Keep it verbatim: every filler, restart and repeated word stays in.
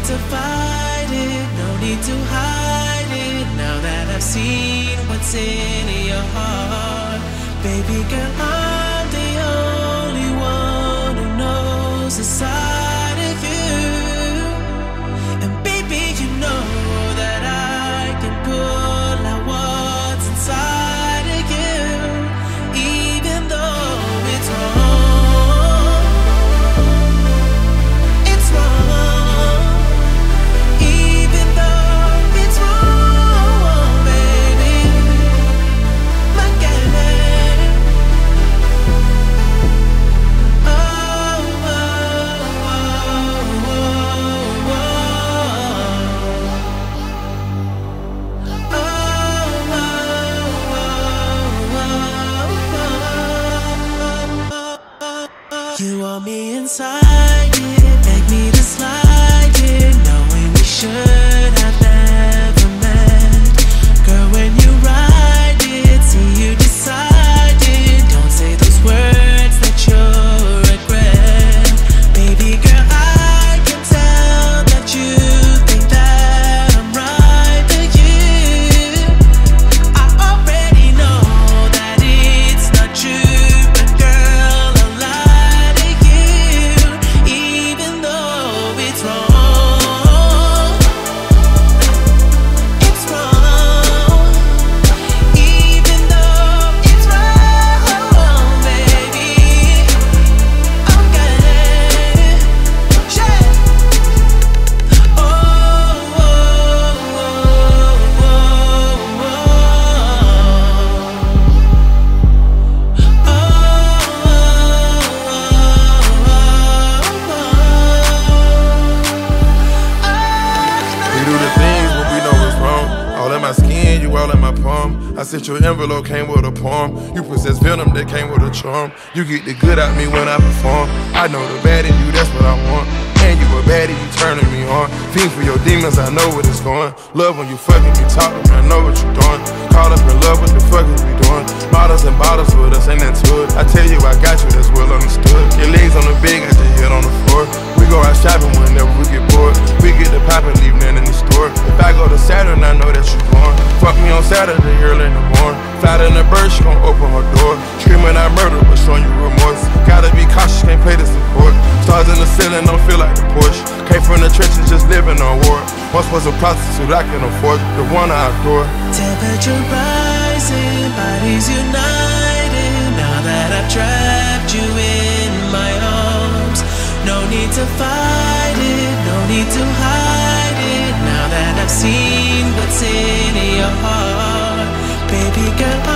to fight it, no need to hide it. Now that I've seen what's in your heart, baby girl, I'm the only one who knows the side of you. And baby, you know that I can pull out what's inside of you, even though it's wrong. It's wrong. Even though it's wrong, baby. My girl. Oh, oh, oh, oh, oh. You want me inside it, beg me to slide it, knowing we should have never met. Girl, when you ride it, see you decide it. Don't say those words that you'll regret. Baby girl, I can tell that you think that I'm right for you. I already know that it's not true, but girl, I'll lie to you, even though it's wrong. It's wrong. Even though it's wrong, baby. Okay. Yeah. Oh, oh, oh, We do the things when we know it's wrong. All in my skin, you all in my palm. I sent your envelope, came with a poem. You possess venom that came with a charm. You get the good out me when I perform. I know the bad in you, that's what I want. And you a baddie, you turning me on. Fiend for your demons, I know what it's going. Love when you fucking me, talking, I know what you doing. Caught up in love, what the fuck is we doing? Models and bottles with us, ain't that to it? I tell you I got you, that's well understood. Your legs on the bed, got your head on the floor. We go out shopping whenever we get bored. We get the pop and leave nothing in the store. If I go to Saturn, I know that you going. Fuck me on Saturday, early in the morning. Fly in the bird, she gon' open her door. Screaming I murder, but showing you remorse. Gotta be cautious, can't play the support. Stars in the ceiling, don't feel like the Porsche. Came from the trenches, just living on war. Once was a prostitute, I can afford the one I adore. temperature rising, bodies united. Now that I've trapped you in my arms, no need to fight it, no need to hide it. Now that I've seen what's in your heart, baby girl,